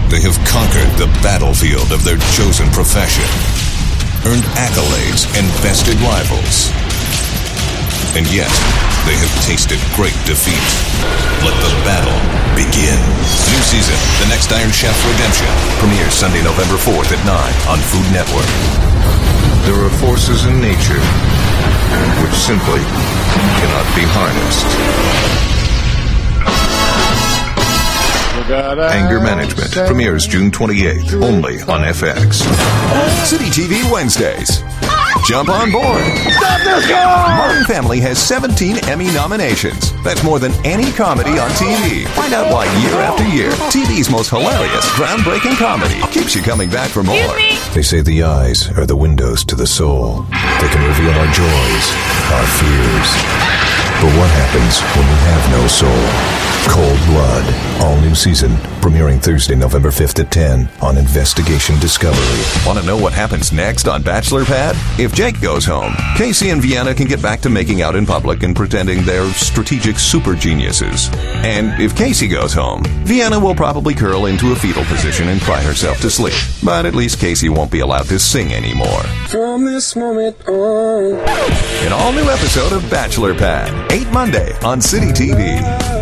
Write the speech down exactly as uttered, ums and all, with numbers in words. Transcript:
They have conquered the battlefield of their chosen profession, earned accolades and bested rivals. And yet, they have tasted great defeat. Let the battle begin. New season, The Next Iron Chef Redemption, premieres Sunday, November fourth at nine on Food Network. There are forces in nature which simply cannot be harnessed. Anger Management premieres June twenty-eighth, only on F X. City T V Wednesdays. Jump on board. Stop this car! Modern Family has seventeen Emmy nominations. That's more than any comedy on T V. Find out why year after year, T V's most hilarious, groundbreaking comedy keeps you coming back for more. They say the eyes are the windows to the soul. They can reveal our joys, our fears. But what happens when we have no soul? Cold Blood, all new season, premiering Thursday, November fifth at ten on Investigation Discovery. Want to know what happens next on Bachelor Pad? If Jake goes home, Casey and Vienna can get back to making out in public and pretending they're strategic super geniuses. And if Casey goes home, Vienna will probably curl into a fetal position and cry herself to sleep. But at least Casey won't be allowed to sing anymore. From this moment on. An all-new episode of Bachelor Pad, eight Monday on City T V.